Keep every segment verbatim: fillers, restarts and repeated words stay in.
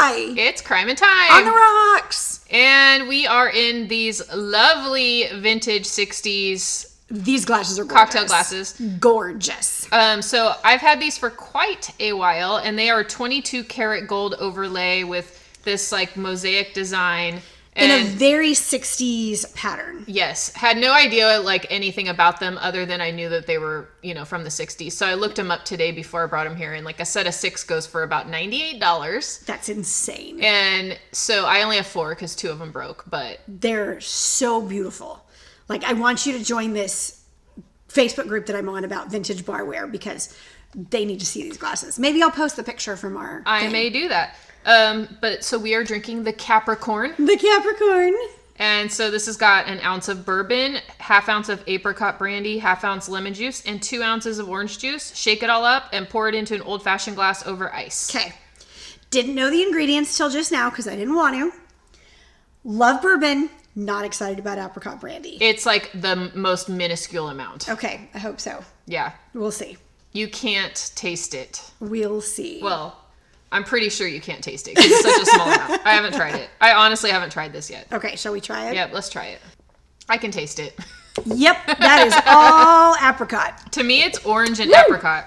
Hi! It's Crime and Time! On the rocks! And we are in these lovely vintage sixties... These glasses are gorgeous. Cocktail glasses. Gorgeous. Um, so I've had these for quite a while, and they are twenty-two karat gold overlay with this, like, mosaic design. In And a very sixties pattern. Yes. Had no idea, like, anything about them other than I knew that they were, you know, from the sixties. So I looked them up today before I brought them here. And, like, a set of six goes for about ninety-eight dollars. That's insane. And so I only have four because two of them broke. But they're so beautiful. Like, I want you to join this Facebook group that I'm on about vintage barware because they need to see these glasses. Maybe I'll post the picture from our I thing. may do that. Um, but so we are drinking the Capricorn. The Capricorn. And so this has got an ounce of bourbon, half ounce of apricot brandy, half ounce lemon juice, and two ounces of orange juice. Shake it all up and pour it into an old-fashioned glass over ice. Okay. Didn't know the ingredients till just now because I didn't want to. Love bourbon. Not excited about apricot brandy. It's like the most minuscule amount. Okay, I hope so. Yeah. We'll see. You can't taste it. We'll see. Well, I'm pretty sure you can't taste it because it's such a small amount. I haven't tried it. I honestly haven't tried this yet. Okay, shall we try it? Yep, let's try it. I can taste it. Yep, that is all apricot. To me, it's orange and Woo! apricot.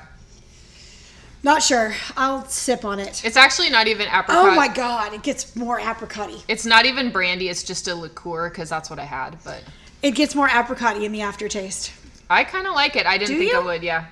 Not sure. I'll sip on it. It's actually not even apricot. Oh my god, it gets more apricot-y. It's not even brandy. It's just a liqueur because that's what I had. But it gets more apricot-y in the aftertaste. I kind of like it. I didn't Do think you? I would. Yeah.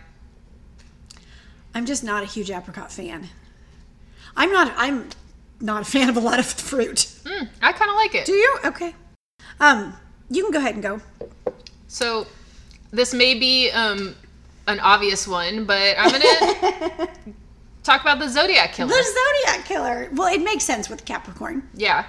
I'm just not a huge apricot fan. I'm not. I'm not a fan of a lot of fruit. Mm, I kind of like it. Do you? Okay. Um, you can go ahead and go. So, this may be um an obvious one, but I'm gonna talk about the Zodiac Killer. The Zodiac Killer. Well, it makes sense with Capricorn. Yeah.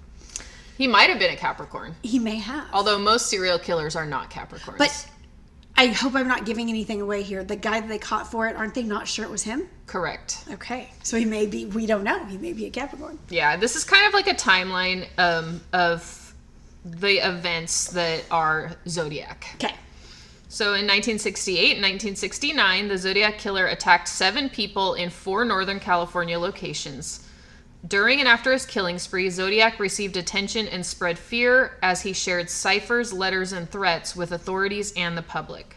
He might have been a Capricorn. He may have. Although most serial killers are not Capricorns. But I hope I'm not giving anything away here. The guy that they caught for it, aren't they not sure it was him? Correct. Okay. So he may be, we don't know. He may be a Capricorn. Yeah, this is kind of like a timeline um, of the events that are Zodiac. Okay. So in nineteen sixty-eight and nineteen sixty-nine, the Zodiac Killer attacked seven people in four Northern California locations. During and after his killing spree, Zodiac received attention and spread fear as he shared ciphers, letters, and threats with authorities and the public.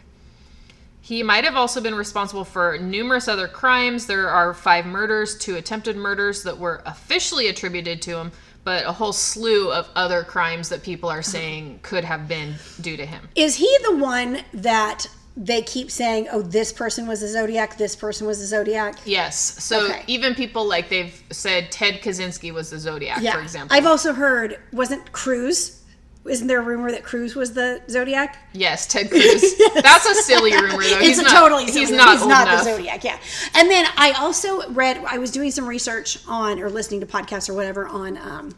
He might have also been responsible for numerous other crimes. There are five murders, two attempted murders that were officially attributed to him, but a whole slew of other crimes that people are saying could have been due to him. Is he the one that they keep saying, oh, this person was a Zodiac, this person was a Zodiac? Yes. So Okay. even people like they've said Ted Kaczynski was the Zodiac, Yeah. for example. I've also heard, wasn't Cruz? Isn't there a rumor that Cruz was the Zodiac? Yes, Ted Cruz. That's a silly rumor, though. It's he's a not, totally silly He's rumor. not He's old not enough. the Zodiac, yeah. And then I also read, I was doing some research on, or listening to podcasts or whatever, on um,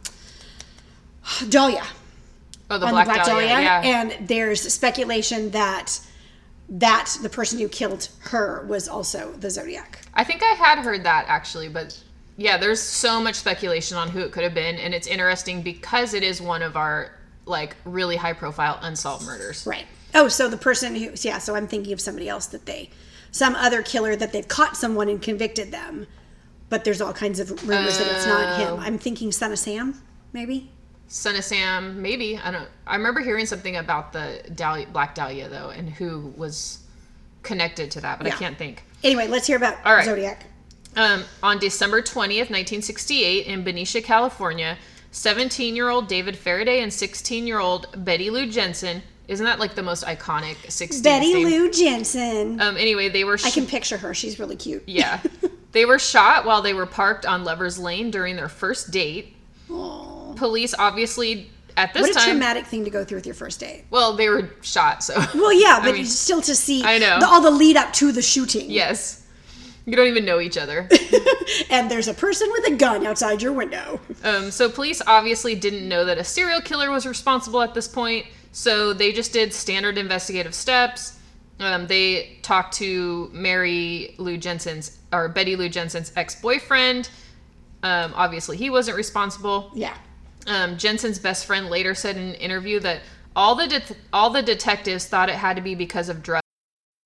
Dahlia. Oh, the on Black, the Black Dahlia, Dahlia. yeah. And there's speculation that that the person who killed her was also the Zodiac. I think I had heard that, actually, but yeah, there's so much speculation on who it could have been, and it's interesting because it is one of our, like, really high-profile unsolved murders. Right. Oh, so the person who, yeah, so I'm thinking of somebody else that they, some other killer that they've caught someone and convicted them, but there's all kinds of rumors that it's not him. I'm thinking Son of Sam, maybe? Son of Sam, maybe. I don't. I remember hearing something about the Dahlia, Black Dahlia, though, and who was connected to that, but Yeah. I can't think. Anyway, let's hear about All right. Zodiac. Um, on December twentieth, nineteen sixty-eight, in Benicia, California, seventeen-year-old David Faraday and sixteen-year-old Betty Lou Jensen. Isn't that like the most iconic sixties Betty name? Lou Jensen. Um, anyway, they were... Sh- I can picture her. She's really cute. Yeah. They were shot while they were parked on Lover's Lane during their first date. Aww. Police obviously, at this What a time... traumatic thing to go through with your first date. Well, they were shot, so... Well, yeah, I but mean, still to see I know. The, all the lead up to the shooting. Yes. You don't even know each other. And there's a person with a gun outside your window. Um, so police obviously didn't know that a serial killer was responsible at this point, so they just did standard investigative steps. Um, they talked to Mary Lou Jensen's, or Betty Lou Jensen's ex-boyfriend. Um, obviously, he wasn't responsible. Yeah. Um, Jensen's best friend later said in an interview that all the de- all the detectives thought it had to be because of drugs.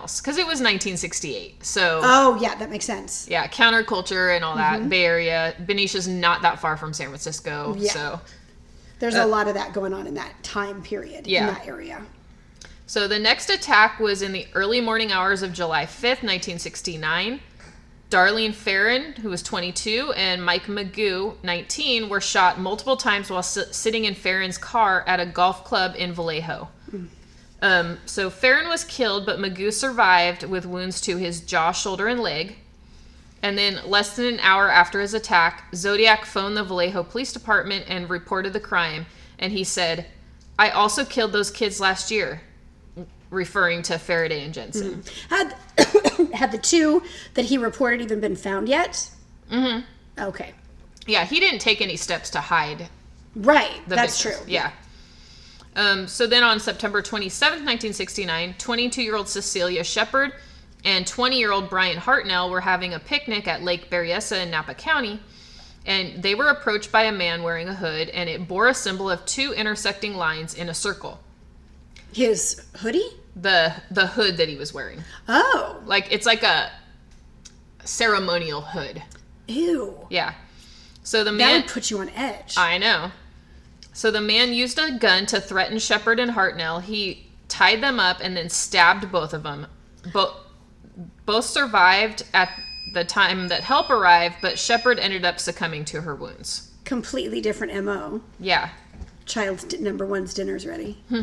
else because it was nineteen sixty-eight. So oh yeah, that makes sense. Yeah, counterculture and all that. Mm-hmm. Bay Area, Benicia's not that far from San Francisco. Yeah. So there's uh, a lot of that going on in that time period yeah. in that area. So the next attack was in the early morning hours of July fifth, nineteen sixty-nine. Darlene Ferrin, who was twenty-two, and Mike Magoo, nineteen, were shot multiple times while s- sitting in Ferrin's car at a golf club in Vallejo. Mm. Um, so Ferrin was killed, but Magoo survived with wounds to his jaw, shoulder, and leg. And then less than an hour after his attack, Zodiac phoned the Vallejo Police Department and reported the crime. And he said, "I also killed those kids last year," referring to Faraday and Jensen. Mm-hmm. Had had the two that he reported even been found yet? Mm-hmm. Okay. Yeah, he didn't take any steps to hide. Right, the that's victims. true. Yeah. Um, so then on September twenty-seventh, nineteen sixty-nine, twenty-two-year-old Cecilia Shepard and twenty-year-old Brian Hartnell were having a picnic at Lake Berryessa in Napa County, and they were approached by a man wearing a hood, and it bore a symbol of two intersecting lines in a circle. His hoodie? The the hood that he was wearing. Oh. Like, it's like a ceremonial hood. Ew. Yeah. So the man... That would put you on edge. I know. So the man used a gun to threaten Shepard and Hartnell. He tied them up and then stabbed both of them. Both both survived at the time that help arrived, but Shepard ended up succumbing to her wounds. Completely different M O. Yeah. Child's di- number one's dinner's ready. Hmm.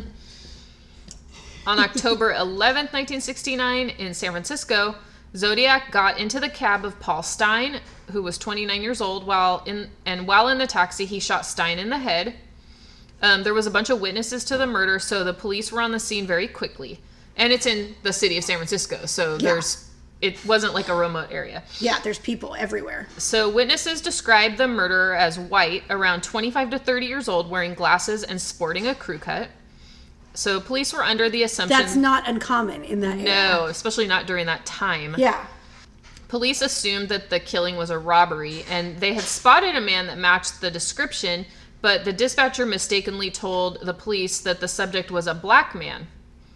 On October eleventh, nineteen sixty-nine, in San Francisco, Zodiac got into the cab of Paul Stine, who was twenty-nine years old, while in and while in the taxi, he shot Stine in the head. Um, there was a bunch of witnesses to the murder, so the police were on the scene very quickly. And it's in the city of San Francisco, so yeah. there's it wasn't like a remote area. Yeah, there's people everywhere. So witnesses described the murderer as white, around twenty-five to thirty years old, wearing glasses and sporting a crew cut. So police were under the assumption... That's not uncommon in that area. No, especially not during that time. Yeah. Police assumed that the killing was a robbery, and they had spotted a man that matched the description, but the dispatcher mistakenly told the police that the subject was a black man.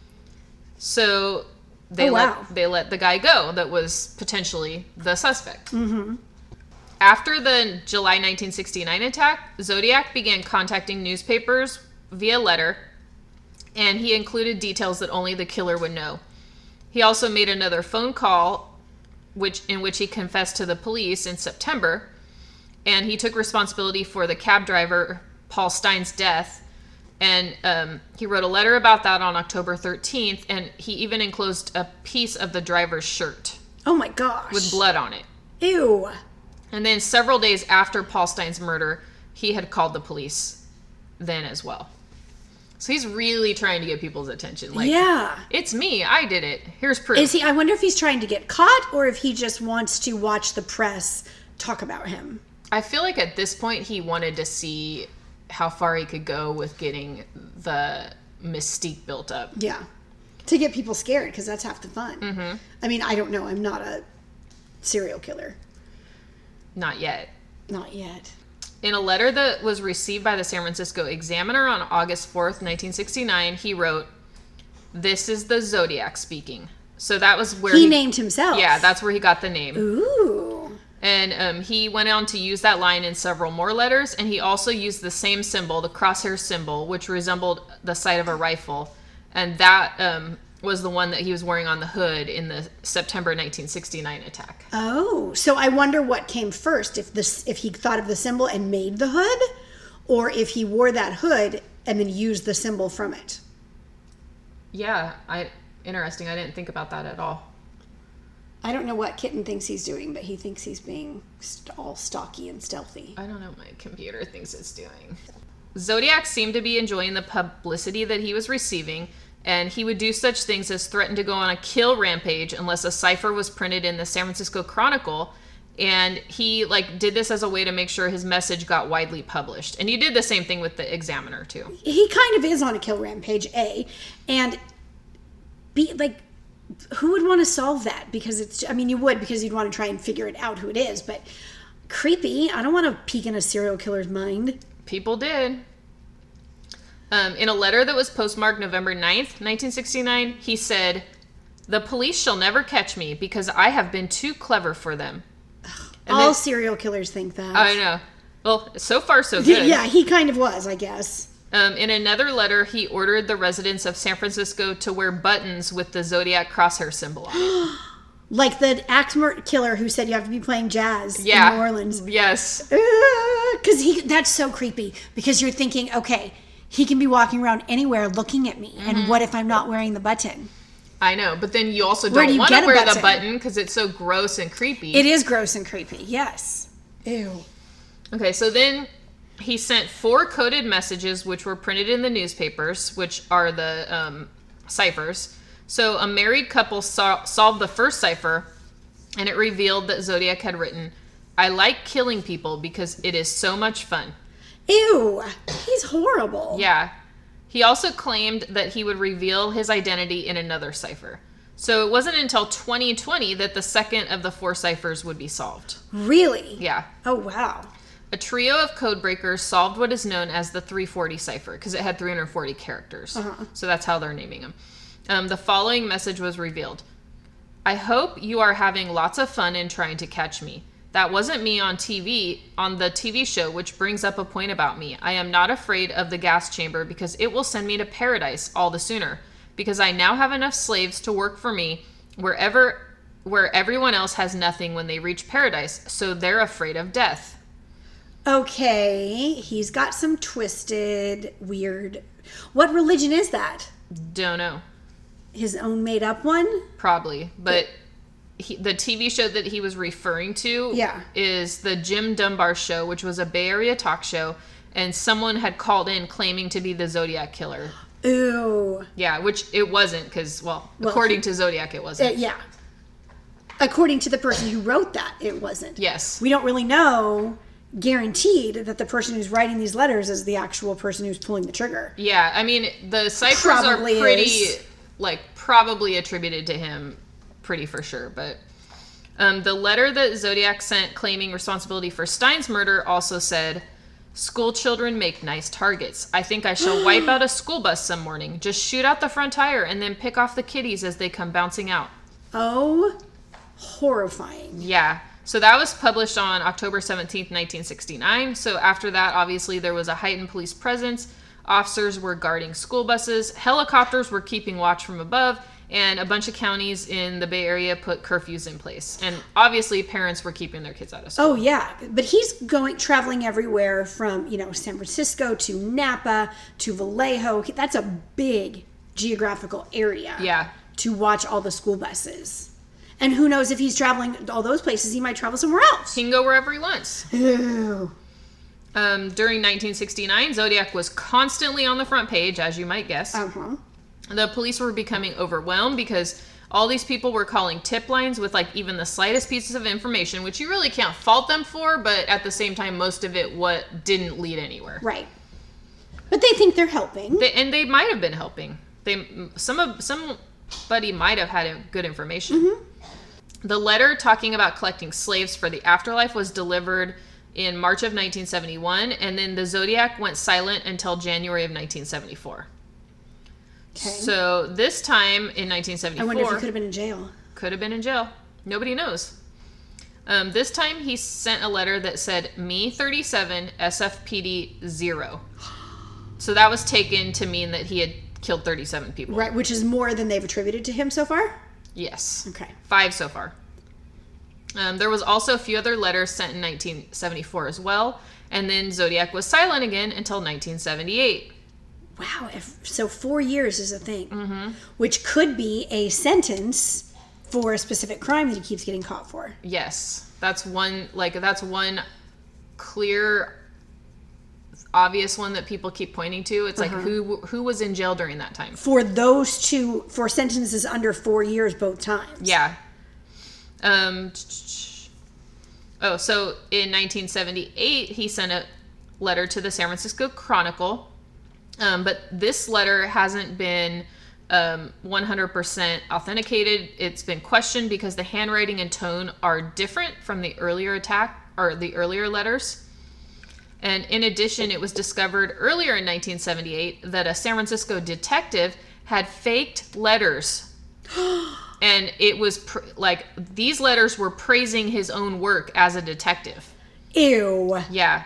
So they, oh, wow. let, they let the guy go that was potentially the suspect. Mm-hmm. After the July nineteen sixty-nine attack, Zodiac began contacting newspapers via letter, and he included details that only the killer would know. He also made another phone call which in which he confessed to the police in September, and he took responsibility for the cab driver, Paul Stine's death, and um, he wrote a letter about that on October thirteenth, and he even enclosed a piece of the driver's shirt. Oh my gosh. With blood on it. Ew. And then several days after Paul Stine's murder, he had called the police then as well. So he's really trying to get people's attention. Like, yeah. It's me. I did it. Here's proof. Is he? I wonder if he's trying to get caught or if he just wants to watch the press talk about him. I feel like at this point he wanted to see how far he could go with getting the mystique built up. Yeah. To get people scared, because that's half the fun. Mm-hmm. I mean, I don't know. I'm not a serial killer. Not yet. Not yet. In a letter that was received by the San Francisco Examiner on August fourth, nineteen sixty-nine, he wrote, "This is the Zodiac speaking." So that was where he, he named himself. Yeah, that's where he got the name. Ooh. And um, he went on to use that line in several more letters, and he also used the same symbol, the crosshair symbol, which resembled the sight of a rifle. And that um, was the one that he was wearing on the hood in the September nineteen sixty-nine attack. Oh, so I wonder what came first, if this if he thought of the symbol and made the hood, or if he wore that hood and then used the symbol from it. Yeah, I interesting. I didn't think about that at all. I don't know what Kitten thinks he's doing, but he thinks he's being st- all stocky and stealthy. I don't know what my computer thinks it's doing. Zodiac seemed to be enjoying the publicity that he was receiving, and he would do such things as threaten to go on a kill rampage unless a cipher was printed in the San Francisco Chronicle, and he like did this as a way to make sure his message got widely published. And he did the same thing with the Examiner too. He kind of is on a kill rampage, A, and B, like, who would want to solve that? Because it's, I mean, you would, because you'd want to try and figure it out who it is, but creepy. I don't want to peek in a serial killer's mind. People did. Um, in a letter that was postmarked November ninth, nineteen sixty-nine, he said, The police shall never catch me because I have been too clever for them. And All then, serial killers think that. I know. Well, so far so good. Yeah, he kind of was, I guess. Um, in another letter, he ordered the residents of San Francisco to wear buttons with the Zodiac crosshair symbol on it. Like the axe mur- killer who said you have to be playing jazz Yeah. in New Orleans. Yes. Because he that's so creepy. Because you're thinking, okay, he can be walking around anywhere looking at me. Mm-hmm. And what if I'm not wearing the button? I know, but then you also Where don't do want to a wear button? the button because it's so gross and creepy. It is gross and creepy, yes. Ew. Okay, so then he sent four coded messages which were printed in the newspapers, which are the um, ciphers. So a married couple sol- solved the first cipher, and it revealed that Zodiac had written, "I like killing people because it is so much fun." Ew. He's horrible. Yeah. He also claimed that he would reveal his identity in another cipher. So it wasn't until twenty twenty that the second of the four ciphers would be solved. Really? Yeah. Oh, wow. A trio of code breakers solved what is known as the three forty cipher because it had three hundred forty characters. Uh-huh. So that's how they're naming them. Um, the following message was revealed. "I hope you are having lots of fun in trying to catch me. That wasn't me on T V, on the T V show, which brings up a point about me. I am not afraid of the gas chamber because it will send me to paradise all the sooner. Because I now have enough slaves to work for me wherever, where everyone else has nothing when they reach paradise. So they're afraid of death." Okay. He's got some twisted, weird... What religion is that? Don't know. His own made-up one? Probably. But he, the T V show that he was referring to Yeah. is the Jim Dunbar Show, which was a Bay Area talk show. And someone had called in claiming to be the Zodiac Killer. Ooh. Yeah, which it wasn't because, well, Well, according to Zodiac, it Uh, wasn't. yeah. According to the person who wrote that, it wasn't. Yes. We don't really know, guaranteed, that the person who's writing these letters is the actual person who's pulling the trigger. Yeah, I mean, the ciphers Probably are pretty, is. like, probably attributed to him pretty for sure. But um, the letter that Zodiac sent claiming responsibility for Stein's murder also said, "School children make nice targets. I think I shall wipe out a school bus some morning. Just shoot out the front tire and then pick off the kiddies as they come bouncing out." Oh, horrifying. Yeah. So that was published on October seventeenth, nineteen sixty-nine. So after that, obviously, there was a heightened police presence. Officers were guarding school buses. Helicopters were keeping watch from above. And a bunch of counties in the Bay Area put curfews in place. And obviously, parents were keeping their kids out of school. Oh, yeah. But he's going, traveling everywhere from, you know, San Francisco to Napa to Vallejo. That's a big geographical area. Yeah. To watch all the school buses. And who knows if he's traveling all those places, he might travel somewhere else. He can go wherever he wants. Ew. Um, during nineteen sixty-nine, Zodiac was constantly on the front page, as you might guess. Uh-huh. The police were becoming overwhelmed because all these people were calling tip lines with like even the slightest pieces of information, which you really can't fault them for, but at the same time, most of it what didn't lead anywhere. Right. But they think they're helping. They, and they might have been helping. They some of somebody might have had good information. Mm-hmm. The letter talking about collecting slaves for the afterlife was delivered in March of nineteen seventy-one, and then the Zodiac went silent until January of nineteen seventy-four. Okay. So this time in nineteen I seventy-four, wonder if he could have been in jail. could have been in jail. Nobody knows. Um, this time he sent a letter that said, "Me thirty-seven, S F P D zero." So that was taken to mean that he had killed thirty-seven people. Right, which is more than they've attributed to him so far? Yes. Okay. Five so far. Um, there was also a few other letters sent in nineteen seventy-four as well. And then Zodiac was silent again until nineteen seventy-eight. Wow. If, so four years is a thing. Mm-hmm. Which could be a sentence for a specific crime that he keeps getting caught for. Yes. That's one, like, that's one clear, obvious one that people keep pointing to. It's like, Uh-huh. who who was in jail during that time? For those two, for sentences under four years both times. Yeah. Um. Oh, so in nineteen seventy-eight, he sent a letter to the San Francisco Chronicle. Um, but this letter hasn't been um, one hundred percent authenticated. It's been questioned because the handwriting and tone are different from the earlier attack or the earlier letters. And in addition, it was discovered earlier in nineteen seventy-eight that a San Francisco detective had faked letters And it was pr- like these letters were praising his own work as a detective. Ew. Yeah.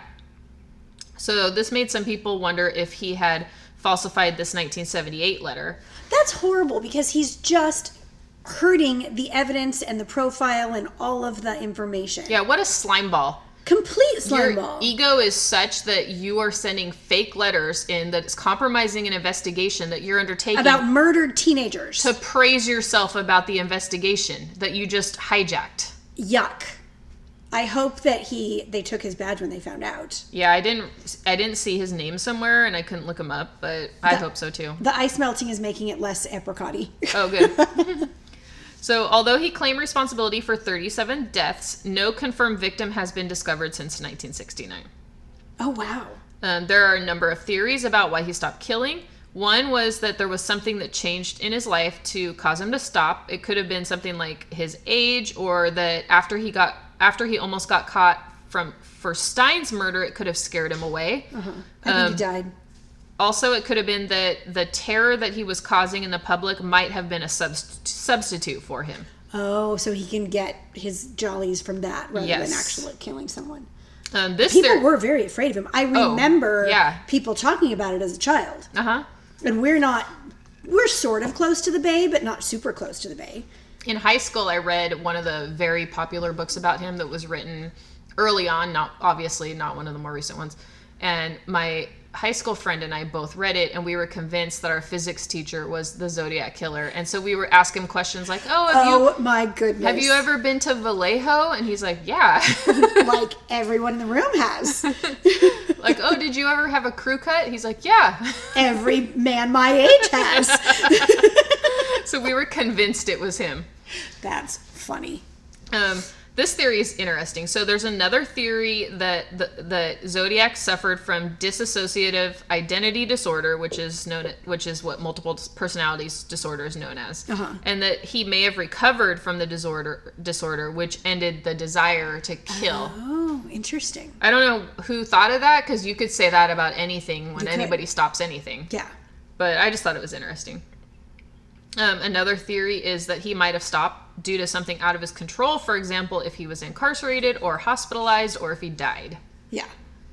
So this made some people wonder if he had falsified this nineteen seventy-eight letter. That's horrible because he's just hurting the evidence and the profile and all of the information. Yeah, what a slime ball. Complete slime Your ball. ego is such that you are sending fake letters in that it's compromising an investigation that you're undertaking. About murdered teenagers. To praise yourself about the investigation that you just hijacked. Yuck. I hope that he they took his badge when they found out. Yeah, I didn't I didn't see his name somewhere and I couldn't look him up, but I hope so too. The ice melting is making it less apricot-y. Oh, good. So, although he claimed responsibility for thirty-seven deaths, no confirmed victim has been discovered since nineteen sixty-nine. Oh, wow. Um, there are a number of theories about why he stopped killing. One was that there was something that changed in his life to cause him to stop. It could have been something like his age, or that after he got after he almost got caught from for Stein's murder, it could have scared him away. Uh-huh. I think Um, he died. Also, it could have been that the terror that he was causing in the public might have been a subst- substitute for him. Oh, so he can get his jollies from that rather Yes. than actually killing someone. Um, this People theory- were very afraid of him. I remember Oh, yeah. people talking about it as a child. Uh-huh. And we're not, we're sort of close to the Bay, but not super close to the Bay. In high school, I read one of the very popular books about him that was written early on, not obviously not one of the more recent ones. And my high school friend and I both read it, and we were convinced that our physics teacher was the Zodiac Killer. And so we were asking questions like, "Oh, have Oh you my goodness. have you ever been to Vallejo?" And he's like, "Yeah." Like everyone in the room has. Like, "Oh, did you ever have a crew cut?" He's like, "Yeah." Every man my age has. So we were convinced it was him. That's funny. Um, this theory is interesting. So there's another theory that the, the Zodiac suffered from dissociative identity disorder, which is known, which is what multiple personalities disorder is known as, Uh-huh. and that he may have recovered from the disorder, disorder, which ended the desire to kill. Oh, interesting. I don't know who thought of that, because you could say that about anything when You could. anybody stops anything. Yeah. But I just thought it was interesting. Um, another theory is that he might have stopped due to something out of his control. For example, if he was incarcerated or hospitalized, or if he died. Yeah.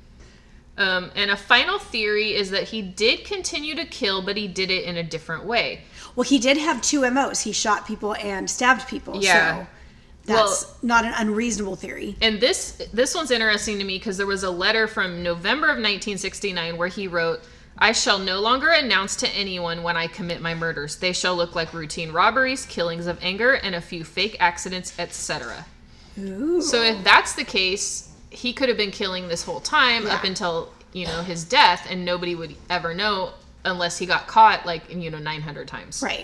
Um, and a final theory is that he did continue to kill, but he did it in a different way. Well, he did have two M Os. He shot people and stabbed people. Yeah. So that's Well- not an unreasonable theory. And this this one's interesting to me because there was a letter from November of nineteen sixty-nine where he wrote, "I shall no longer announce to anyone when I commit my murders. They shall look like routine robberies, killings of anger, and a few fake accidents, et cetera" Ooh. So if that's the case, he could have been killing this whole time Yeah. up until, you know, his death, and nobody would ever know unless he got caught, like, you know, nine hundred times. Right.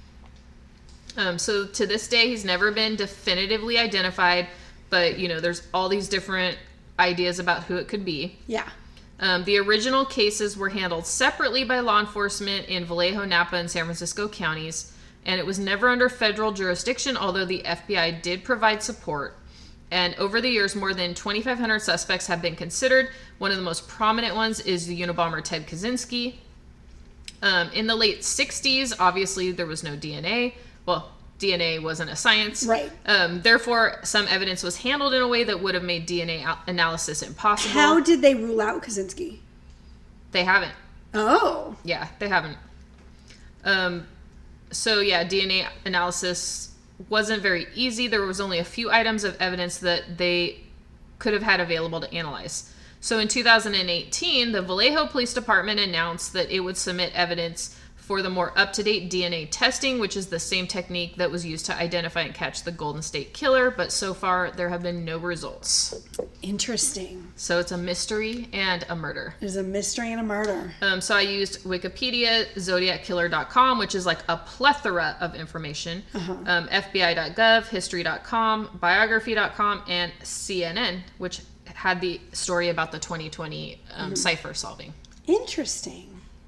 Um, so to this day, he's never been definitively identified, but, you know, there's all these different ideas about who it could be. Yeah. Um, the original cases were handled separately by law enforcement in Vallejo, Napa, and San Francisco counties, and it was never under federal jurisdiction, although the F B I did provide support. And over the years, more than twenty-five hundred suspects have been considered. One of the most prominent ones is the Unabomber Ted Kaczynski. Um, in the late sixties, obviously, there was no D N A. Well, D N A wasn't a science. Right. Um, therefore, some evidence was handled in a way that would have made D N A al- analysis impossible. How did they rule out Kaczynski? They haven't. Oh. Yeah, they haven't. Um, so yeah, D N A analysis wasn't very easy. There was only a few items of evidence that they could have had available to analyze. So in two thousand eighteen, the Vallejo Police Department announced that it would submit evidence for the more up-to-date D N A testing, which is the same technique that was used to identify and catch the Golden State Killer, but so far there have been no results. Interesting. So it's a mystery and a murder. There's a mystery and a murder. Um, so I used Wikipedia, Zodiac Killer dot com, which is like a plethora of information, Uh-huh. um, F B I dot gov, History dot com, Biography dot com, and C N N, which had the story about the twenty twenty um, Mm-hmm. cipher solving. Interesting.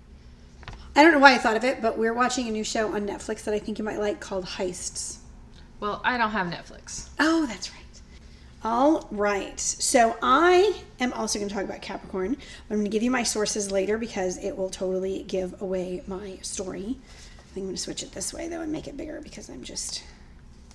I don't know why I thought of it, but we're watching a new show on Netflix that I think you might like called Heists. Well, I don't have Netflix. Oh, that's right. All right. So I am also going to talk about Capricorn. I'm going to give you my sources later because it will totally give away my story. I think I'm going to switch it this way, though, and make it bigger because I'm just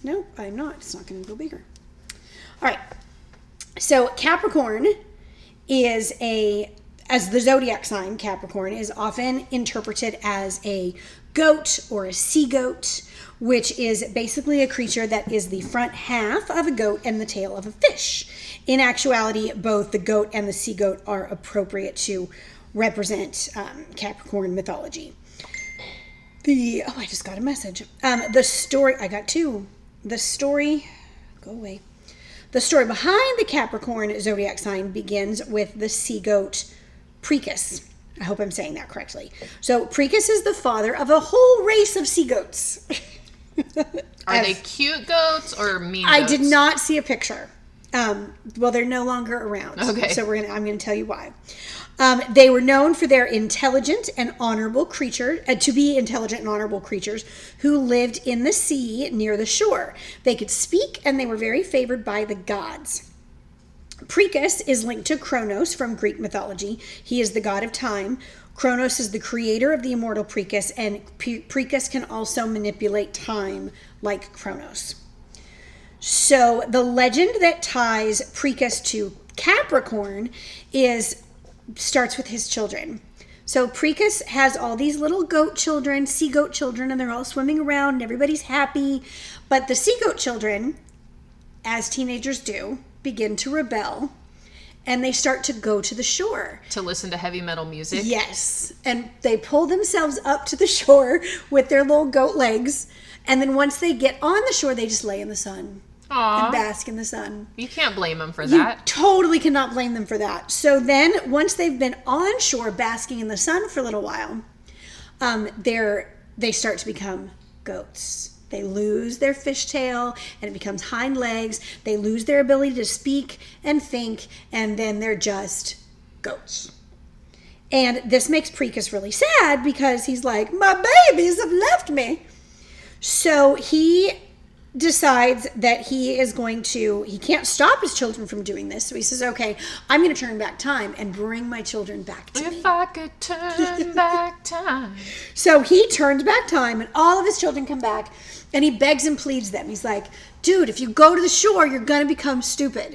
Nope, I'm not. It's not going to go bigger. All right. So Capricorn is a, as the zodiac sign, Capricorn is often interpreted as a goat or a sea goat, which is basically a creature that is the front half of a goat and the tail of a fish. In actuality, both the goat and the sea goat are appropriate to represent um, Capricorn mythology. The, oh, I just got a message. Um, the story, I got two. The story, go away. The story behind the Capricorn zodiac sign begins with the sea goat Precus. I hope I'm saying that correctly. So Precus is the father of a whole race of sea goats. Are As, they cute goats or mean I goats? did not see a picture. Um, well, they're no longer around. Okay. So we're gonna, I'm going to tell you why. Um, they were known for their intelligent and honorable creature, uh, to be intelligent and honorable creatures who lived in the sea near the shore. They could speak and they were very favored by the gods. Precus is linked to Kronos from Greek mythology. He is the god of time. Kronos is the creator of the immortal Precus, and P- Precus can also manipulate time like Kronos. So the legend that ties Precus to Capricorn is starts with his children. So Precus has all these little goat children, sea goat children, and they're all swimming around and everybody's happy. But the sea goat children, as teenagers do, begin to rebel and they start to go to the shore. To listen to heavy metal music? Yes. And they pull themselves up to the shore with their little goat legs. And then once they get on the shore, they just lay in the sun. Aww. And bask in the sun. You can't blame them for that. You totally cannot blame them for that. So then, once they've been on shore basking in the sun for a little while, um, they're they start to become goats. They lose their fishtail, and it becomes hind legs. They lose their ability to speak and think, and then they're just goats. And this makes Precus really sad because he's like, my babies have left me. So he decides that he is going to, he can't stop his children from doing this. So he says, okay, I'm going to turn back time and bring my children back to if me. If I could turn back time. So he turns back time and all of his children come back and he begs and pleads them. He's like, dude, if you go to the shore, you're going to become stupid.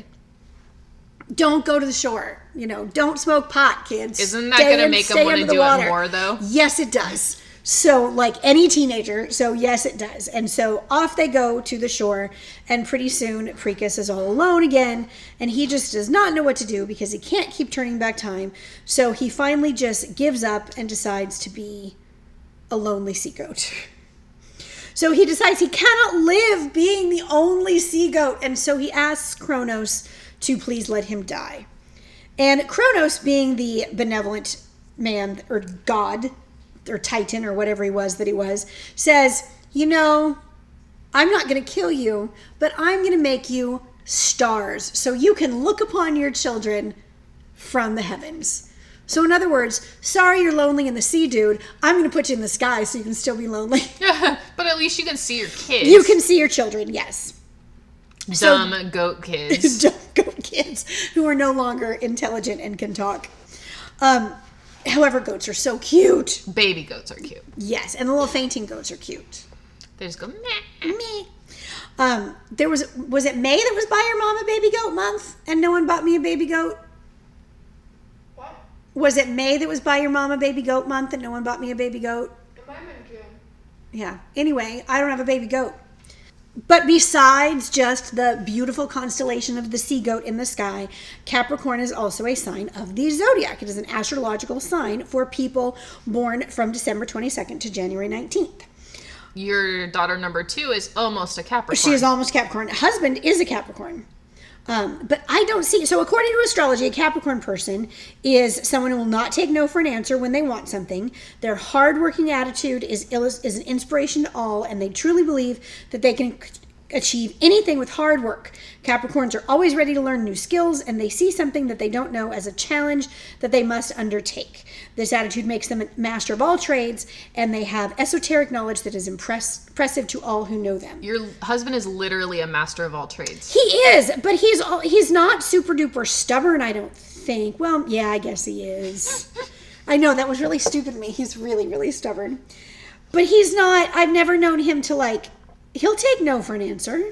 Don't go to the shore. You know, don't smoke pot, kids. Isn't that going to make them want to do it more, though? Yes, it does. So, like any teenager, so yes, it does. And so off they go to the shore, and pretty soon Precus is all alone again, and he just does not know what to do because he can't keep turning back time. So he finally just gives up and decides to be a lonely sea goat. So he decides he cannot live being the only sea goat, and so he asks Kronos to please let him die. And Kronos, being the benevolent man or god, or Titan, or whatever he was that he was, says, you know, I'm not going to kill you, but I'm going to make you stars so you can look upon your children from the heavens. So in other words, sorry you're lonely in the sea, dude. I'm going to put you in the sky so you can still be lonely. But at least you can see your kids. You can see your children, yes. Dumb so, goat kids. Dumb goat kids who are no longer intelligent and can talk. Um... However, goats are so cute. Baby goats are cute. Yes, and the little fainting goats are cute. They just go, meh. Meh. Um, there was, was it May that was buy your mom a baby goat month and no one bought me a baby goat? What? Was it May that was buy your mom a baby goat month and no one bought me a baby goat? It might have been June. Yeah. Anyway, I don't have a baby goat. But besides just the beautiful constellation of the sea goat in the sky, Capricorn is also a sign of the zodiac. It is an astrological sign for people born from December twenty-second to January nineteenth. Your daughter number two is almost a Capricorn. She is almost Capricorn. Husband is a Capricorn. Um, but I don't see, so according to astrology, a Capricorn person is someone who will not take no for an answer when they want something. Their hardworking attitude is, is an inspiration to all, and they truly believe that they can achieve anything with hard work. Capricorns are always ready to learn new skills, and they see something that they don't know as a challenge that they must undertake. This attitude makes them a master of all trades, and they have esoteric knowledge that is impress- impressive to all who know them. Your husband is literally a master of all trades. He is, but he's all, he's not super duper stubborn, I don't think. Well, yeah, I guess he is. I know, that was really stupid of me. He's really, really stubborn. But he's not, I've never known him to like, He'll take no for an answer.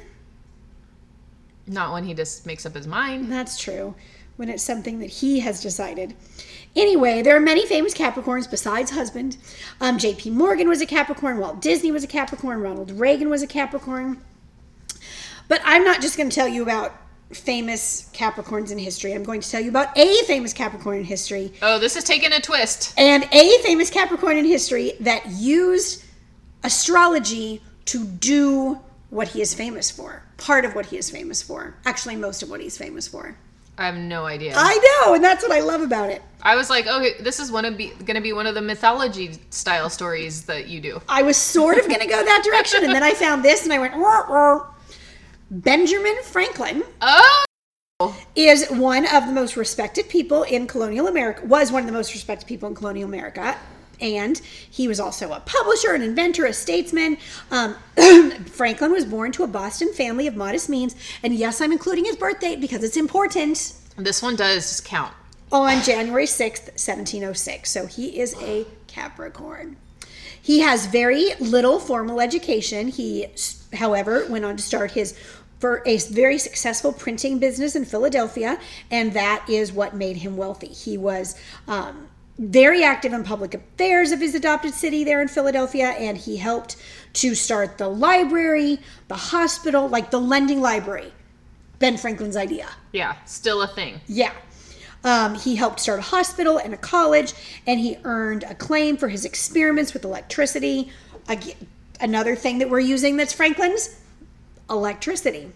Not when he just makes up his mind. That's true. When it's something that he has decided. Anyway, there are many famous Capricorns besides husband. Um, J P Morgan was a Capricorn. Walt Disney was a Capricorn. Ronald Reagan was a Capricorn. But I'm not just going to tell you about famous Capricorns in history. I'm going to tell you about a famous Capricorn in history. Oh, this is taking a twist. And a famous Capricorn in history that used astrology to do what he is famous for. Part of what he is famous for. Actually, most of what he's famous for. I have no idea. I know, and that's what I love about it. I was like, oh, this is one of be going to be one of the mythology style stories that you do. I was sort of going to go that direction, and then I found this, and I went, "Rrr, rrr." Benjamin Franklin Oh, is one of the most respected people in colonial America, was one of the most respected people in colonial America. And he was also a publisher, an inventor, a statesman. Um, Franklin was born to a Boston family of modest means. And yes, I'm including his birth date because it's important. this one does count. On January sixth, seventeen oh six. So he is a Capricorn. He has very little formal education. He, however, went on to start his for a very successful printing business in Philadelphia, and that is what made him wealthy. He was um, very active in public affairs of his adopted city there in Philadelphia, and he helped to start the library, the hospital, like the lending library. Ben Franklin's idea. Yeah, still a thing. Yeah. Um, he helped start a hospital and a college, and he earned acclaim for his experiments with electricity. Again, another thing that we're using that's Franklin's, electricity.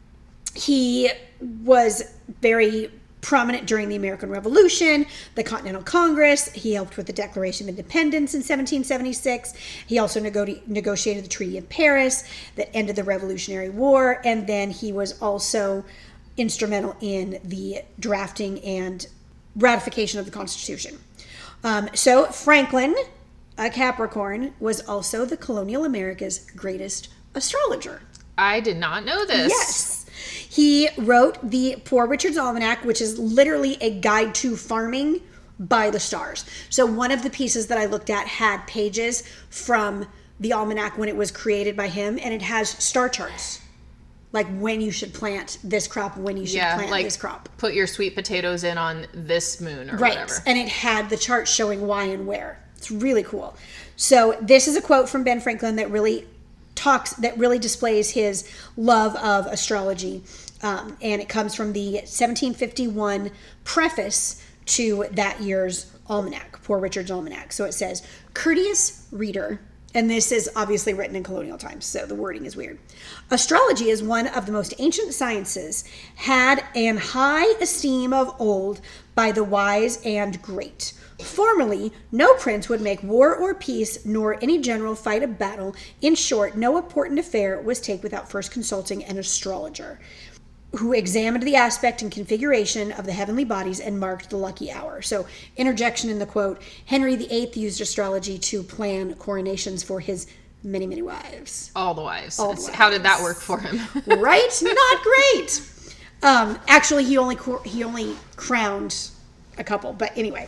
He was very prominent during the American Revolution, the Continental Congress. He helped with the Declaration of Independence in seventeen seventy-six. He also nego- negotiated the Treaty of Paris that ended the Revolutionary War, and then he was also instrumental in the drafting and ratification of the Constitution. Um, so Franklin, a Capricorn, was also the colonial America's greatest astrologer. I did not know this. Yes. He wrote the Poor Richard's Almanac, which is literally a guide to farming by the stars. So one of the pieces that I looked at had pages from the almanac when it was created by him, and it has star charts. Like when you should plant this crop, when you should Yeah, plant like this crop. put your sweet potatoes in on this moon or Right. whatever. And it had the chart showing why and where. It's really cool. So this is a quote from Ben Franklin that really talks, that really displays his love of astrology. Um, and it comes from the seventeen fifty-one preface to that year's almanac, Poor Richard's Almanac. So it says, "Courteous reader," and this is obviously written in colonial times, so the wording is weird. "Astrology is one of the most ancient sciences, had an high esteem of old by the wise and great. Formerly, no prince would make war or peace, nor any general fight a battle. In short, no important affair was taken without first consulting an astrologer, who examined the aspect and configuration of the heavenly bodies and marked the lucky hour." So, interjection in the quote, Henry the Eighth used astrology to plan coronations for his many, many wives. All the wives. All the How did that wives. work for him? Right? Not great. Um, actually, he only cor- he only crowned a couple. But anyway,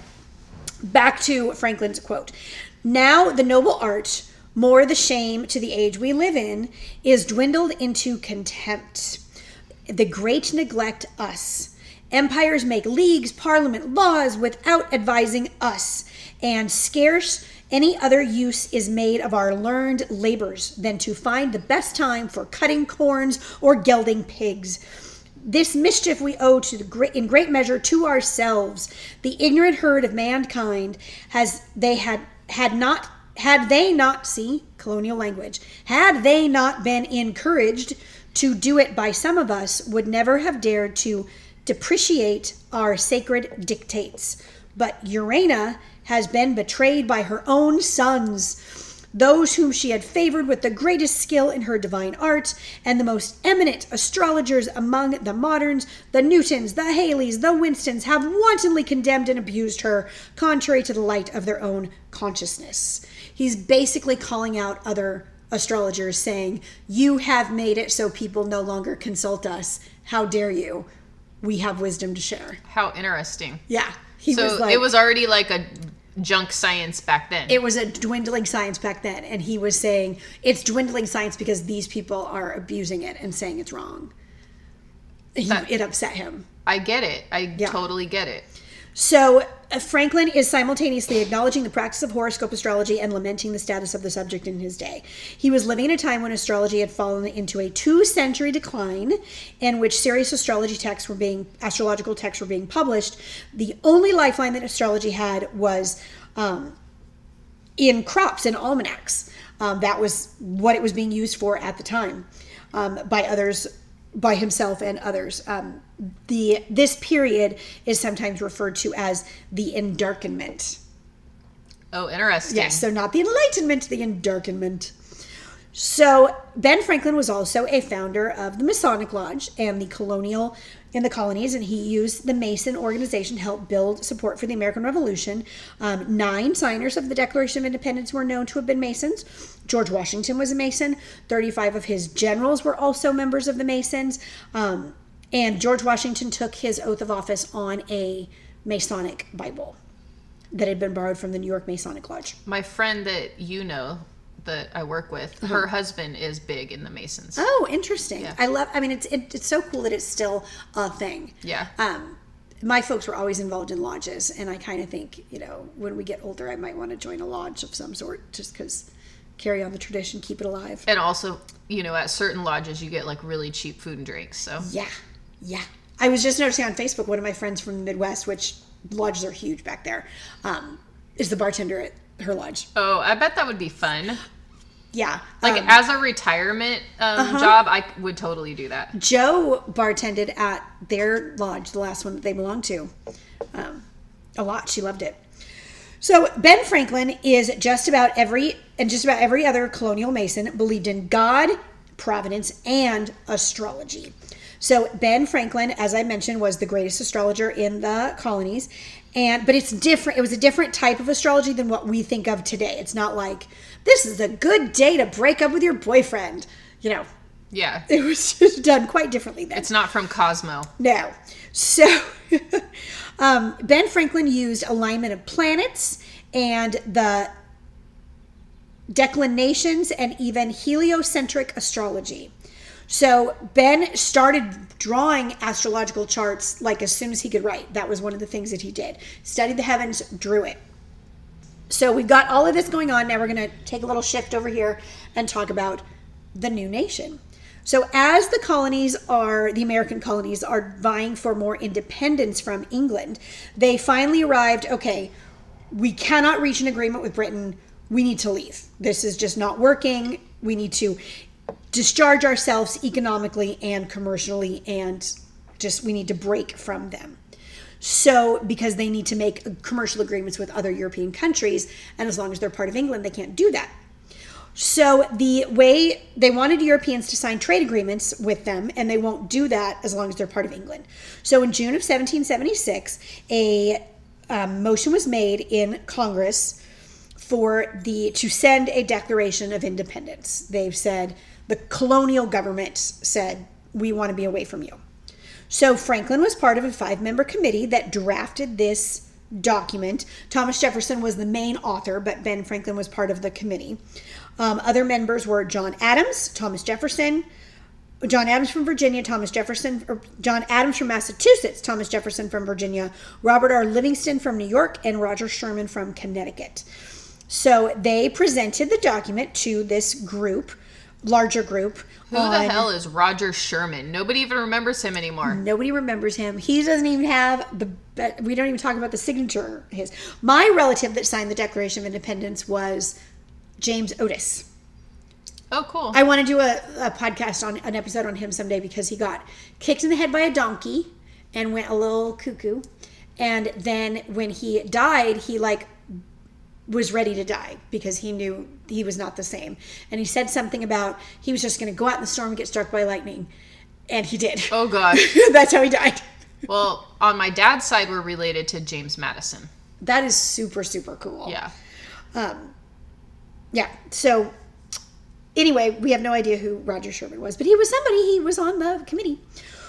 back to Franklin's quote. "Now the noble art, more the shame to the age we live in, is dwindled into contempt. The great neglect us. Empires make leagues, parliament, laws without advising us, and scarce any other use is made of our learned labors than to find the best time for cutting corns or gelding pigs. This mischief we owe to the great, in great measure to ourselves. The ignorant herd of mankind, has they had had not had they not see colonial language had they not been encouraged to do it by some of us, would never have dared to depreciate our sacred dictates. But Urania has been betrayed by her own sons, those whom she had favored with the greatest skill in her divine art, and the most eminent astrologers among the moderns, the Newtons, the Haleys, the Winstons, have wantonly condemned and abused her, contrary to the light of their own consciousness." He's basically calling out other astrologers, saying, "You have made it so people no longer consult us. How dare you? We have wisdom to share." How interesting. Yeah. He So was like, it was already like a junk science back then. It was a dwindling science back then, and he was saying it's dwindling science because these people are abusing it and saying it's wrong. He, That- it upset him. I get it. I Yeah. totally get it. So uh, Franklin is simultaneously acknowledging the practice of horoscope astrology and lamenting the status of the subject in his day. He was living in a time when astrology had fallen into a two-century decline, in which serious astrology texts were being astrological texts were being published. The only lifeline that astrology had was um, in crops and almanacs. Um, that was what it was being used for at the time um, by others, by himself and others. Um, the this period is sometimes referred to as the Endarkenment. Oh, interesting. Yes, so not the Enlightenment, the Endarkenment. So Ben Franklin was also a founder of the Masonic Lodge and the colonial in the colonies, and he used the Mason organization to help build support for the American Revolution. Um, nine signers of the Declaration of Independence were known to have been Masons. George Washington was a Mason. thirty-five of his generals were also members of the Masons. Um, and George Washington took his oath of office on a Masonic Bible that had been borrowed from the New York Masonic Lodge. My friend that you know that I work with, her husband is big in the Masons. Oh, interesting. Yeah. I love, I mean, it's it, it's so cool that it's still a thing. Yeah. Um, my folks were always involved in lodges, and I kind of think, you know, when we get older, I might want to join a lodge of some sort just because carry on the tradition, keep it alive. And also, you know, at certain lodges, you get like really cheap food and drinks. So Yeah. Yeah. I was just noticing on Facebook, one of my friends from the Midwest, which lodges are huge back there, um, is the bartender at her lodge. Oh, I bet that would be fun. Yeah. Like um, as a retirement um, uh-huh. job, I would totally do that. Joe bartended at their lodge, the last one that they belonged to, um, a lot. She loved it. So Ben Franklin is just about every, and just about every other colonial Mason believed in God, providence, and astrology. So Ben Franklin, as I mentioned, was the greatest astrologer in the colonies, and but it's different. It was a different type of astrology than what we think of today. It's not like this is a good day to break up with your boyfriend. You know, Yeah. it was just done quite differently then. It's not from Cosmo. No. So um, Ben Franklin used alignment of planets and the declinations and even heliocentric astrology. So Ben started drawing astrological charts like as soon as he could write. That was one of the things that he did. Studied the heavens, drew it. So we've got all of this going on. Now we're going to take a little shift over here and talk about the new nation. So as the colonies are, the American colonies are vying for more independence from England, they finally arrived, okay, we cannot reach an agreement with Britain. We need to leave. This is just not working. We need to discharge ourselves economically and commercially, and just we need to break from them. So because they need to make commercial agreements with other European countries, and as long as they're part of England, they can't do that. So the way they wanted Europeans to sign trade agreements with them, and they won't do that as long as they're part of England. So in June of seventeen seventy-six, a um, motion was made in Congress for the to send a declaration of independence. They've said, the colonial government said, we want to be away from you. So Franklin was part of a five-member committee that drafted this document. Thomas Jefferson was the main author, but Ben Franklin was part of the committee. Um, other members were John Adams, Thomas Jefferson, John Adams from Virginia, Thomas Jefferson, or John Adams from Massachusetts, Thomas Jefferson from Virginia, Robert R. Livingston from New York, and Roger Sherman from Connecticut. So they presented the document to this group, larger group. Who the hell is Roger Sherman? Nobody even remembers him anymore. Nobody remembers him. He doesn't even have the, we don't even talk about the signature. His My relative that signed the Declaration of Independence was James Otis. Oh, cool. I want to do a, a podcast on an episode on him someday because he got kicked in the head by a donkey and went a little cuckoo. And then when he died, he like was ready to die because he knew he was not the same. And he said something about he was just going to go out in the storm and get struck by lightning. And he did. Oh, God. That's how he died. Well, on my dad's side, we're related to James Madison. That is super, super cool. Yeah. Um, yeah. So anyway, we have no idea who Roger Sherman was, but he was somebody. He was on the committee.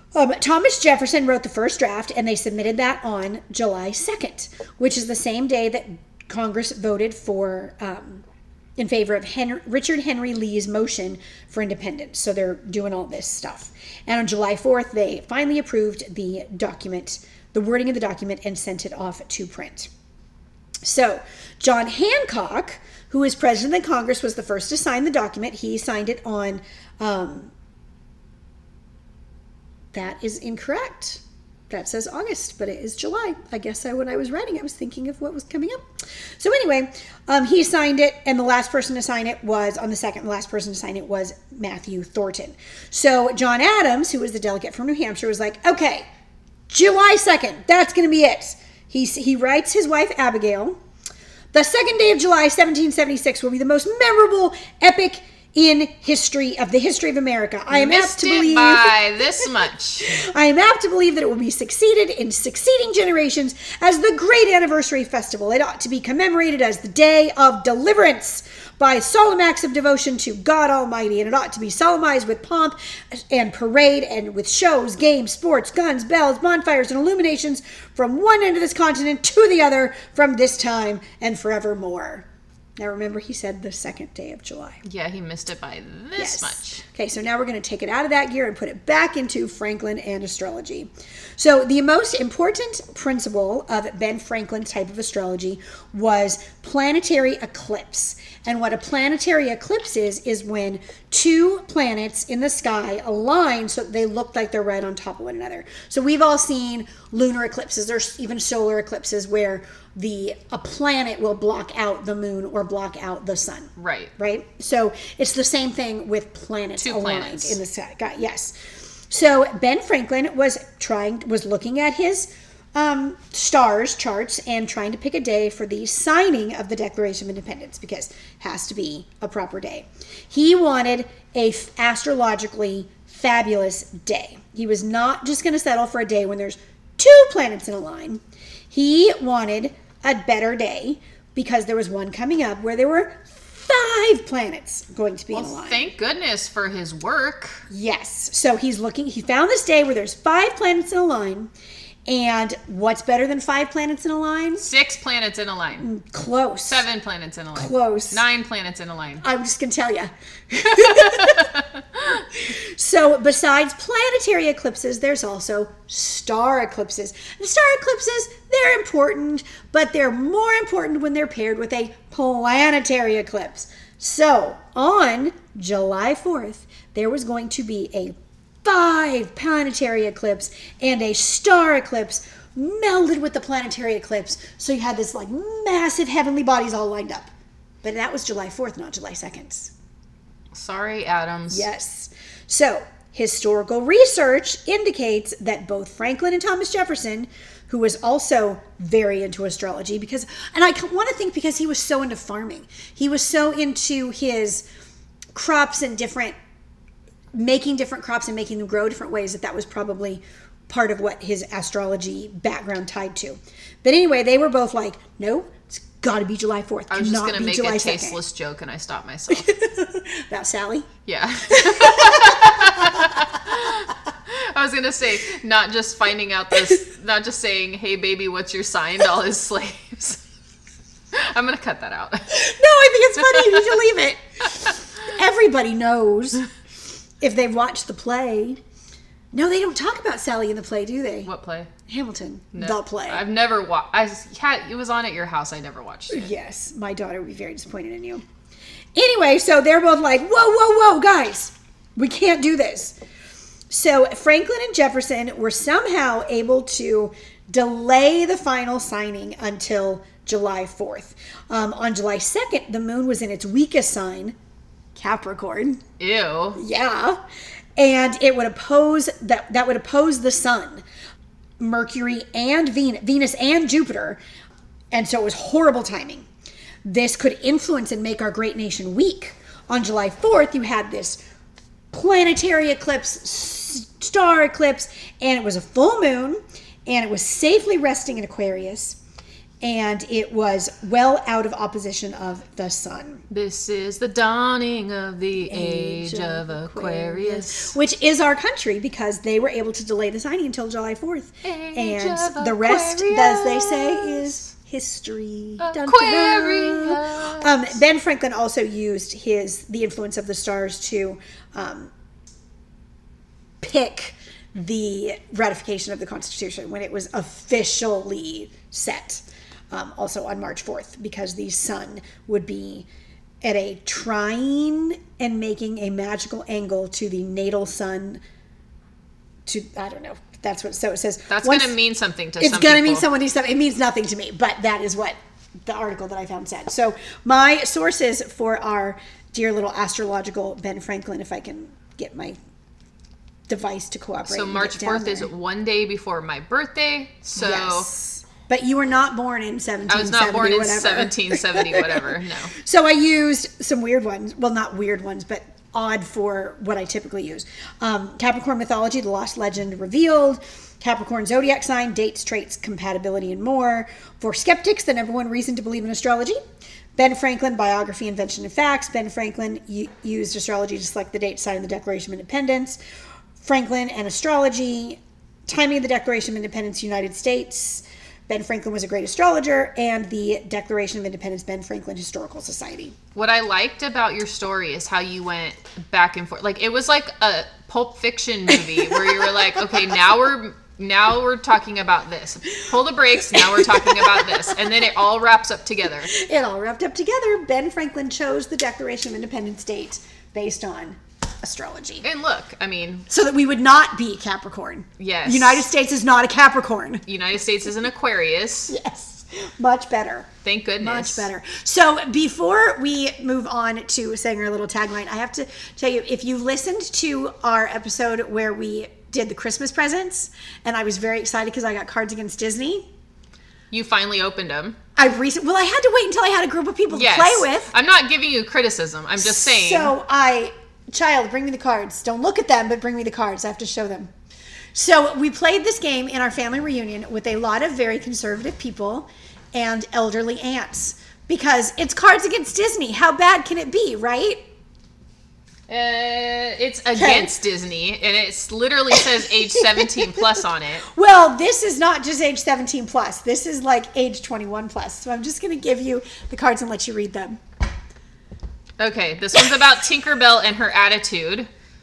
Um, Thomas Jefferson wrote the first draft, and they submitted that on July second, which is the same day that Congress voted for um, in favor of Henry, Richard Henry Lee's motion for independence. So they're doing all this stuff. And on July fourth, they finally approved the document, the wording of the document, and sent it off to print. So John Hancock, who was president of Congress, was the first to sign the document. He signed it on... Um, That is incorrect. That says August, but it is July. I guess I, when I was writing, I was thinking of what was coming up. So anyway, um, he signed it, and the last person to sign it was, on the second, the last person to sign it was Matthew Thornton. So John Adams, who was the delegate from New Hampshire, was like, okay, July second, that's going to be it. He, he writes his wife, Abigail, the second day of July, seventeen seventy-six, will be the most memorable, epic in history of the history of America. I am Missed apt to it believe by this much. I am apt to believe that it will be succeeded in succeeding generations as the great anniversary festival. It ought to be commemorated as the day of deliverance by solemn acts of devotion to God Almighty, and it ought to be solemnized with pomp and parade and with shows, games, sports, guns, bells, bonfires, and illuminations from one end of this continent to the other from this time and forevermore. Now remember, he said the second day of July. Yeah, he missed it by this Yes. much. Okay, so now we're going to take it out of that gear and put it back into Franklin and astrology. So the most important principle of Ben Franklin's type of astrology was planetary eclipse. And what a planetary eclipse is, is when two planets in the sky align so that they look like they're right on top of one another. So we've all seen lunar eclipses. There's even solar eclipses where the a planet will block out the moon or block out the sun. Right. Right? So it's the same thing with planets Two aligned planets. in the sky. Yes. So Ben Franklin was trying was looking at his um, stars charts and trying to pick a day for the signing of the Declaration of Independence, because it has to be a proper day. He wanted a f- astrologically fabulous day. He was not just going to settle for a day when there's two planets in a line. He wanted a better day because there was one coming up where there were five planets going to be Well, in a line. thank goodness for his work. Yes. So he's looking, he found this day where there's five planets in a line. And what's better than five planets in a line? Six planets in a line. Close. Seven planets in a line. Close. Nine planets in a line. I'm just going to tell you. So besides planetary eclipses, there's also star eclipses. And star eclipses, they're important, but they're more important when they're paired with a planetary eclipse. So on July fourth, there was going to be a five planetary eclipse and a star eclipse melded with the planetary eclipse. So you had this like massive heavenly bodies all lined up. But that was July fourth, not July second. Sorry, Adams. Yes. So historical research indicates that both Franklin and Thomas Jefferson, who was also very into astrology, because, and I want to think because he was so into farming, he was so into his crops and different making different crops and making them grow different ways that that was probably part of what his astrology background tied to. But anyway, they were both like, no, it's got to be July fourth. I was just Cannot going to be make July a second. tasteless joke and I stopped myself. About Sally? Yeah. I was going to say, not just finding out this, not just saying, hey, baby, what's your sign to all his slaves. I'm going to cut that out. No, I think it's funny. You need to leave it. Everybody knows if they've watched the play. No, they don't talk about Sally in the play, do they? What play? Hamilton. No, The play. I've never watched. I had it was on at your house. I never watched it. Yes, my daughter would be very disappointed in you. Anyway, so they're both like, whoa, whoa, whoa, guys, we can't do this. So Franklin and Jefferson were somehow able to delay the final signing until July fourth. Um, on July second, the moon was in its weakest sign, Capricorn. Ew. Yeah. And it would oppose that that would oppose the sun, Mercury and Venus, Venus and Jupiter. And so it was horrible timing. This could influence and make our great nation weak. On July fourth, you had this planetary eclipse, star eclipse, and it was a full moon, and it was safely resting in Aquarius. and it was well out of opposition of the sun. This is the dawning of the age, age of, of Aquarius. Which is our country, because they were able to delay the signing until July fourth. Age and of the rest, Aquarius. as they say, is history. Dun, dun, Aquarius. dun. Um, Ben Franklin also used his the influence of the stars to um, pick the ratification of the Constitution when it was officially set, um, also on March fourth, because the sun would be at a trine and making a magical angle to the natal sun. To I don't know. That's what. So it says That's once- going to mean something to it's some going to people. mean somebody something. It means nothing to me, but that is what the article that I found said. So my sources for our dear little astrological Ben Franklin, if I can get my device to cooperate. So and March get down fourth is there. one day before my birthday. So Yes. But you were not born in seventeen seventy. I was not born in whatever. seventeen seventy, whatever. No. So I used some weird ones. Well, not weird ones, but odd for what I typically use. Um, Capricorn mythology, the lost legend revealed. Capricorn zodiac sign, dates, traits, compatibility, and more. For skeptics, the number one reason to believe in astrology. Ben Franklin, biography, invention, and facts. Ben Franklin u- used astrology to select the date, signing the Declaration of Independence. Franklin and astrology, timing of the Declaration of Independence, United States. Ben Franklin was a great astrologer, and the Declaration of Independence, Ben Franklin Historical Society. What I liked about your story is how you went back and forth. Like, it was like a Pulp Fiction movie where you were like, okay, now we're now we're talking about this. Pull the brakes, now we're talking about this. And then it all wraps up together. It all wrapped up together. Ben Franklin chose the Declaration of Independence date based on astrology. And look, I mean, So that we would not be Capricorn. Yes. United States is not a Capricorn. United States is an Aquarius. Yes. Much better. Thank goodness. Much better. So before we move on to saying our little tagline, I have to tell you, if you listened to our episode where we did the Christmas presents, and I was very excited because I got Cards Against Disney. You finally opened them. I recent well, I had to wait until I had a group of people Yes. to play with. I'm not giving you criticism. I'm just saying. So I, child, bring me the cards. Don't look at them, but bring me the cards. I have to show them. So we played this game in our family reunion with a lot of very conservative people and elderly aunts because it's Cards Against Disney. How bad can it be, right? Uh, it's against Disney, and it literally says age seventeen plus on it. Well, this is not just age seventeen plus. This is like age twenty-one plus. So I'm just going to give you the cards and let you read them. Okay, this one's about Tinkerbell and her attitude.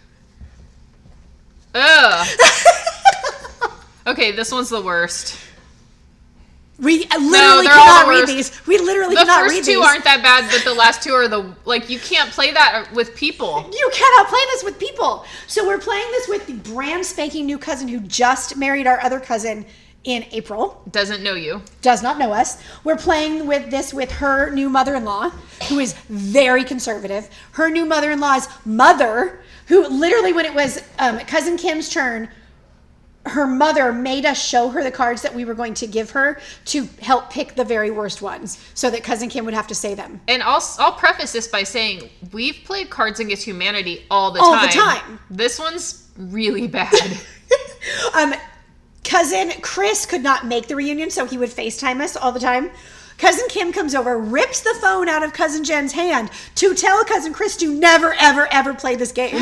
Ugh. Okay, this one's the worst. We literally they're all cannot the read worst. these. We literally The cannot read first two these. aren't that bad, but the last two are the like you can't play that with people. You cannot play this with people. So we're playing this with the brand spanking new cousin who just married our other cousin in April. Doesn't know you. Does not know us. We're playing with this with her new mother-in-law, who is very conservative. Her new mother-in-law's mother, who literally, when it was um, cousin Kim's turn, her mother made us show her the cards that we were going to give her to help pick the very worst ones, so that cousin Kim would have to say them And I'll I'll preface this by saying we've played Cards Against Humanity all the all time. the time. This one's really bad. um, cousin Chris could not make the reunion, so he would FaceTime us all the time. Cousin Kim comes over, rips the phone out of cousin Jen's hand to tell cousin Chris to never, ever, ever play this game.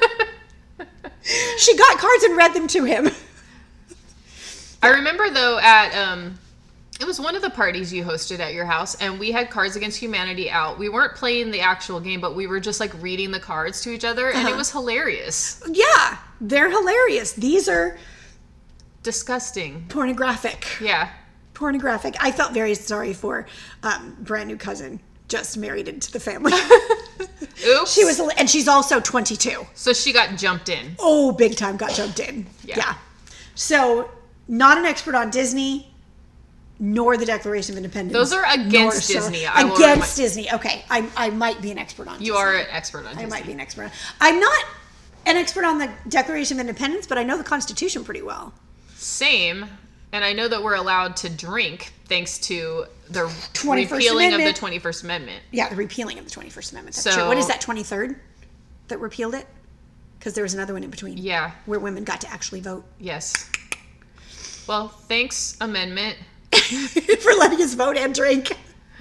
She got cards and read them to him. I remember though at um it was one of the parties you hosted at your house, and we had Cards Against Humanity out. We weren't playing the actual game, but we were just like reading the cards to each other, and Uh-huh. it was hilarious. Yeah, they're hilarious. These are Disgusting. pornographic. Yeah. Pornographic. I felt very sorry for um, brand new cousin, just married into the family. Oops. She was, and she's also twenty-two. So she got jumped in. Oh, big time got jumped in. Yeah. Yeah. So, not an expert on Disney, nor the Declaration of Independence. Those are against nor so- Disney. I will Against remind- Disney. Okay, I, I might be an expert on Disney. You are an expert on I Disney. might be an expert. I'm not an expert on the Declaration of Independence, but I know the Constitution pretty well. Same. And I know that we're allowed to drink thanks to the twenty-first repealing of Amendment. the twenty-first Amendment. Yeah, the repealing of the twenty-first Amendment. That's So- true. What is that, twenty-third that repealed it? Because there was another one in between. Yeah. Where women got to actually vote. Yes. Well, thanks, Amendment. for letting us vote and drink.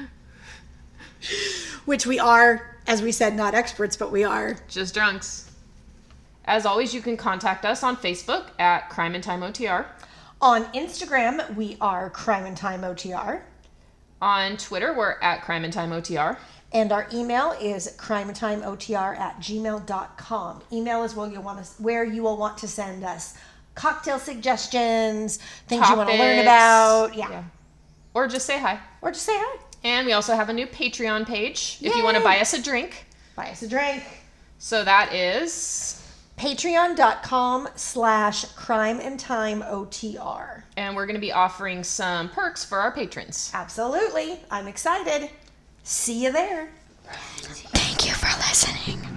Which we are, as we said, not experts, but we are. Just drunks. As always, you can contact us on Facebook at Crime and Time O T R. On Instagram, we are Crime and Time O T R. On Twitter, we're at Crime and Time O T R. And our email is crimeandtimeotr at gmail dot com. Email is where you want to, where you will want to send us cocktail suggestions, things you want to learn Topics. about. Yeah. Yeah. Or just say hi. Or just say hi. And we also have a new Patreon page if Yay. you want to buy us a drink. Buy us a drink. So that is... Patreon.com slash crime and time OTR. And we're going to be offering some perks for our patrons. Absolutely. I'm excited. See you there. Thank you for listening.